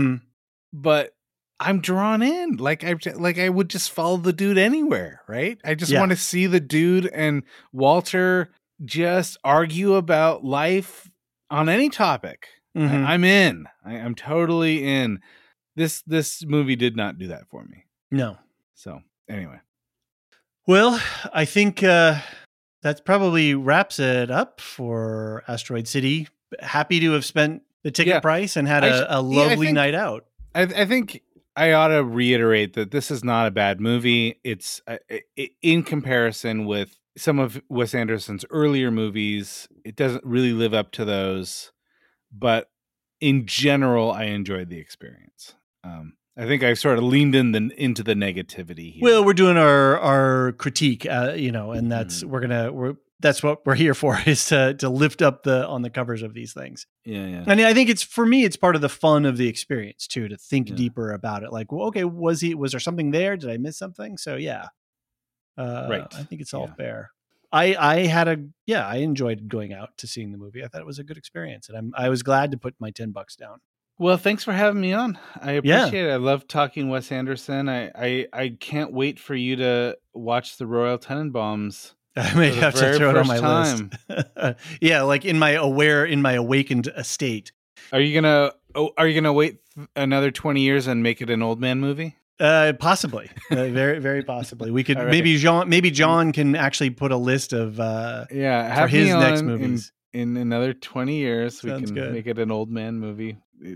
but I'm drawn in. Like I would just follow the dude anywhere, right? I just want to see the dude and Walter just argue about life on any topic. I'm in. I'm totally in. This movie did not do that for me. No. So anyway. Well, I think that probably wraps it up for Asteroid City. Happy to have spent the ticket price and had a lovely night out. I think I ought to reiterate that this is not a bad movie. It's in comparison with some of Wes Anderson's earlier movies, it doesn't really live up to those. But in general, I enjoyed the experience. I think I sort of leaned into the negativity here. Well, we're doing our critique, and that's that's what we're here for, is to lift up on the covers of these things. Yeah. And I think for me, it's part of the fun of the experience too, to think deeper about it. Like, well, okay, was there something there? Did I miss something? So right. I think it's all fair. I enjoyed going out to seeing the movie. I thought it was a good experience, and I was glad to put my $10 down. Well, thanks for having me on. I appreciate it. I love talking Wes Anderson. I can't wait for you to watch the Royal Tenenbaums. I may have to throw it on my list. Yeah, like in my awakened state. Are you gonna wait another 20 years and make it an old man movie? Possibly, very, very possibly. We could maybe John can actually put a list of for his next movies. In another 20 years, we can good. Make it an old man movie.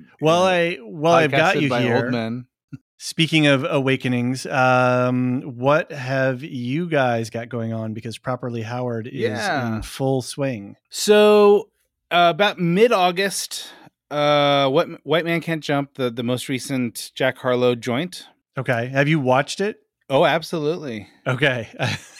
I've got you here. Old men. Speaking of awakenings, what have you guys got going on? Because Properly Howard is in full swing. So about mid-August, White Man Can't Jump, the most recent Jack Harlow joint. Okay. Have you watched it? Oh, absolutely. Okay.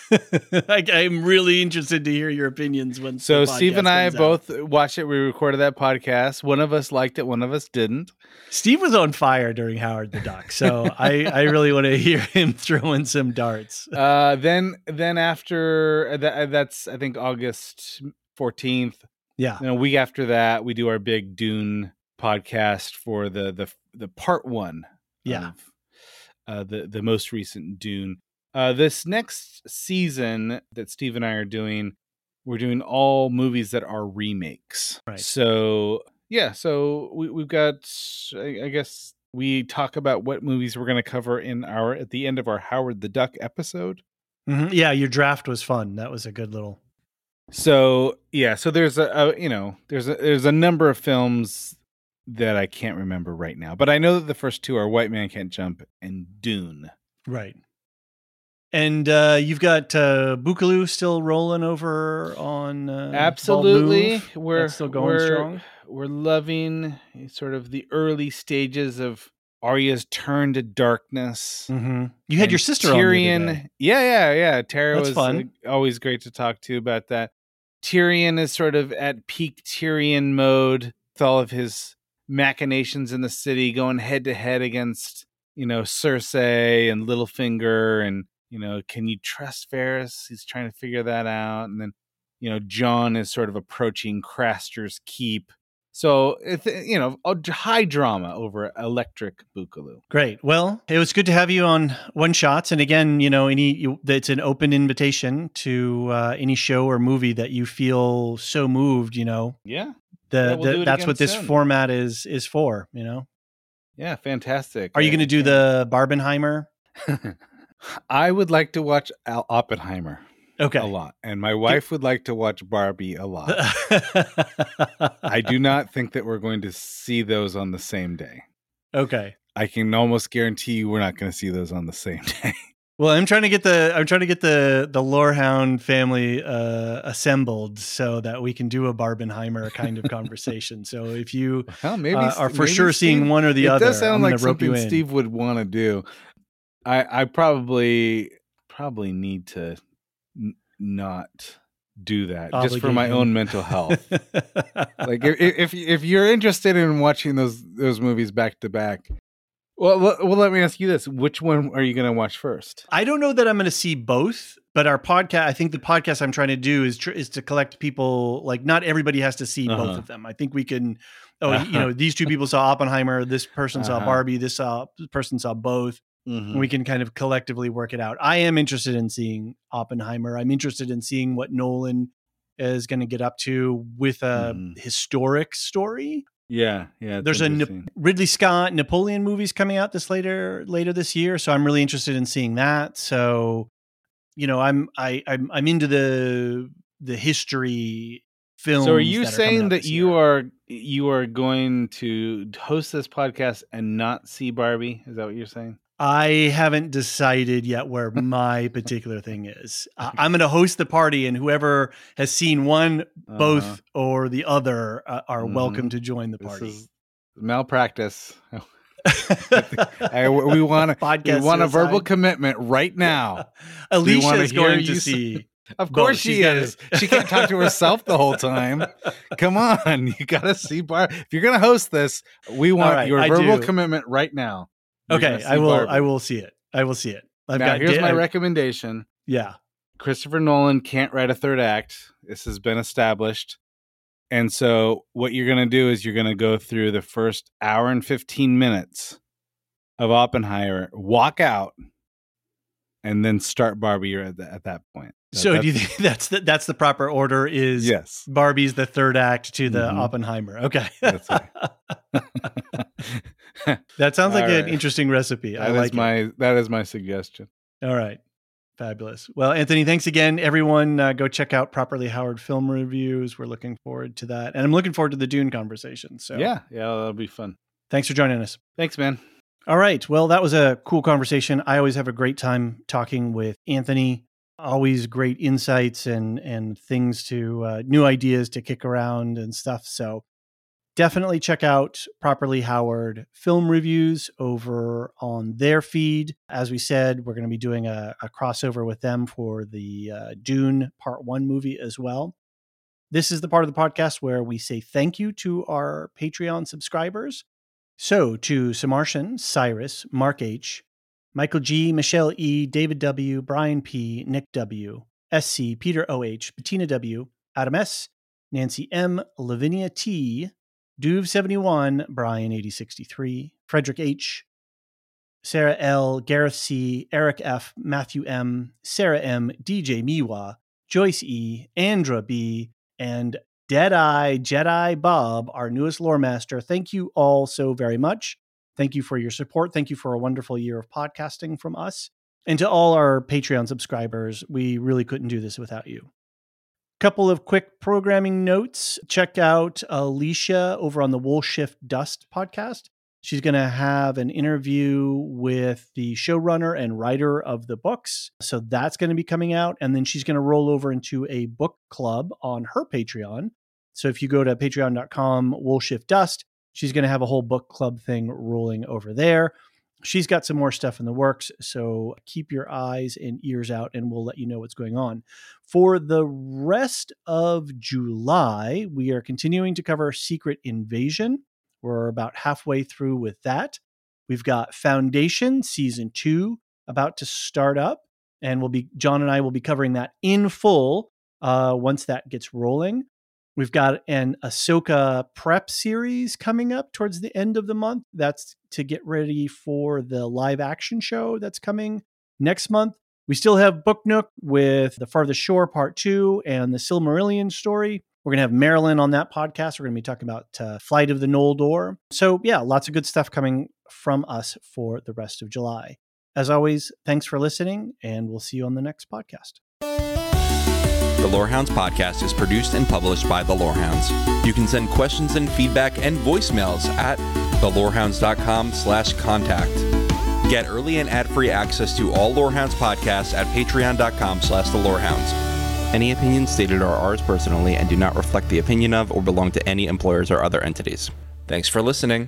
I'm really interested to hear your opinions when. So the podcast Steve and I comes out. both watched it. We recorded that podcast. One of us liked it. One of us didn't. Steve was on fire during Howard the Duck, so I really want to hear him throwing some darts. Then after that's I think August 14th. Yeah. And a week after that, we do our big Dune podcast for the part one. Yeah. Of, the most recent Dune. This next season that Steve and I are doing, we're doing all movies that are remakes. Right. So yeah, so we've got, I guess we talk about what movies we're going to cover at the end of our Howard the Duck episode. Mm-hmm. Yeah, your draft was fun. That was a good little. So yeah, so there's there's a number of films that I can't remember right now, but I know that the first two are White Man Can't Jump and Dune. Right. And you've got Bookaloo still rolling over on Absolutely. We're still going strong. We're loving sort of the early stages of Arya's turn to darkness. Mm-hmm. You had your sister Tyrion. on the other day. Yeah. Tara That's was fun. Always great to talk to about that. Tyrion is sort of at peak Tyrion mode with all of his machinations in the city, going head to head against, Cersei and Littlefinger, and can you trust Varys? He's trying to figure that out. And then, Jon is sort of approaching Craster's Keep. So it's, a high drama over Electric Bookaloo. Great. Well, it was good to have you on One Shots. And again, it's an open invitation to any show or movie that you feel so moved, Yeah. That's what this format is for, Yeah, fantastic. Are you going to do the Barbenheimer? I would like to watch Oppenheimer. Okay. A lot. And my wife would like to watch Barbie a lot. I do not think that we're going to see those on the same day. Okay. I can almost guarantee you we're not going to see those on the same day. Well, I'm trying to get the Lorehound family assembled so that we can do a Barbenheimer kind of conversation. So if you are for sure seeing one or the other, it does sound like something in. Steve would want to do. I probably need to not do that just for my own mental health. Like if you're interested in watching those movies back to back, well, let me ask you this: which one are you going to watch first? I don't know that I'm going to see both, but our podcast. I think the podcast I'm trying to do is to collect people. Like, not everybody has to see both of them. I think we can. These two people saw Oppenheimer. This person saw Barbie. This person saw both. Mm-hmm. We can kind of collectively work it out. I am interested in seeing Oppenheimer. I'm interested in seeing what Nolan is going to get up to with a historic story. Yeah. There's a Ridley Scott Napoleon movies coming out later this year, so I'm really interested in seeing that. So, I'm into the history films. So, are you saying that you are going to host this podcast and not see Barbie? Is that what you're saying? I haven't decided yet where my particular thing is. I'm going to host the party, and whoever has seen one, both, or the other are welcome to join the party. This is malpractice. We want a verbal commitment right now. Alicia is going to see. Of course she is. She can't talk to herself the whole time. Come on, you got to see Barbie. If you're going to host this, we want your verbal commitment right now. Okay, I will see it. Here's my recommendation. Yeah. Christopher Nolan can't write a third act. This has been established. And so what you're going to do is you're going to go through the first hour and 15 minutes of Oppenheimer, walk out, and then start Barbie at that point. So do you think that's the proper order? Is yes. Barbie's the third act to the Oppenheimer? Okay. That's right. That sounds like an interesting recipe. That is my suggestion. All right. Fabulous. Well, Anthony, thanks again. Everyone, go check out Properly Howard Film Reviews. We're looking forward to that. And I'm looking forward to the Dune conversation. So yeah, that'll be fun. Thanks for joining us. Thanks, man. All right. Well, that was a cool conversation. I always have a great time talking with Anthony. Always great insights and things to new ideas to kick around and stuff. So Definitely check out Properly Howard Film Reviews over on their feed. As we said, we're going to be doing a crossover with them for the Dune Part 1 movie as well. This is the part of the podcast where we say thank you to our Patreon subscribers. So to Samartian, Cyrus, Mark H., Michael G., Michelle E., David W., Brian P., Nick W., SC, Peter O.H., Bettina W., Adam S., Nancy M., Lavinia T., Duve71, Brian 8063, Frederick H., Sarah L., Gareth C., Eric F., Matthew M., Sarah M., DJ Miwa, Joyce E., Andra B., and Deadeye Jedi Bob, our newest lore master. Thank you all so very much. Thank you for your support. Thank you for a wonderful year of podcasting from us. And to all our Patreon subscribers, we really couldn't do this without you. Couple of quick programming notes. Check out Alicia over on the Woolshift Dust podcast. She's going to have an interview with the showrunner and writer of the books. So that's going to be coming out. And then she's going to roll over into a book club on her Patreon. So if you go to patreon.com, Woolshift Dust, she's going to have a whole book club thing rolling over there. She's got some more stuff in the works, so keep your eyes and ears out, and we'll let you know what's going on. For the rest of July, we are continuing to cover Secret Invasion. We're about halfway through with that. We've got Foundation Season 2 about to start up, and John and I will be covering that in full once that gets rolling. We've got an Ahsoka prep series coming up towards the end of the month. That's to get ready for the live action show that's coming next month. We still have Book Nook with The Farthest Shore Part 2 and the Silmarillion story. We're going to have Marilyn on that podcast. We're going to be talking about Flight of the Noldor. So yeah, lots of good stuff coming from us for the rest of July. As always, thanks for listening, and we'll see you on the next podcast. The Lorehounds podcast is produced and published by The Lorehounds. You can send questions and feedback and voicemails at thelorehounds.com/contact. Get early and ad-free access to all Lorehounds podcasts at patreon.com/thelorehounds. Any opinions stated are ours personally and do not reflect the opinion of or belong to any employers or other entities. Thanks for listening.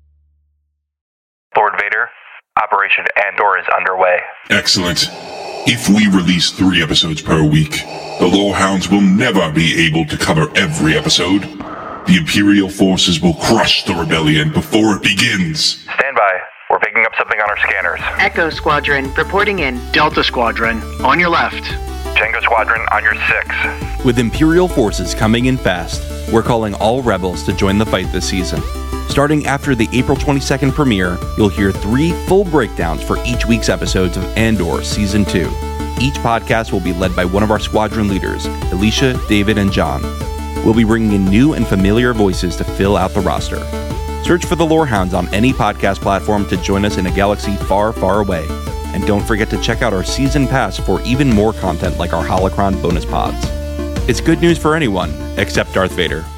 Lord Vader, Operation Andor is underway. Excellent. If we release 3 episodes per week, the Lorehounds will never be able to cover every episode. The Imperial forces will crush the rebellion before it begins. Stand by. We're picking up something on our scanners. Echo Squadron, reporting in. Delta Squadron, on your left. Tango Squadron, on your 6. With Imperial forces coming in fast, we're calling all rebels to join the fight this season. Starting after the April 22nd premiere, you'll hear 3 full breakdowns for each week's episodes of Andor Season 2. Each podcast will be led by one of our squadron leaders, Alicia, David, and John. We'll be bringing in new and familiar voices to fill out the roster. Search for the Lorehounds on any podcast platform to join us in a galaxy far, far away. And don't forget to check out our season pass for even more content like our Holocron bonus pods. It's good news for anyone, except Darth Vader.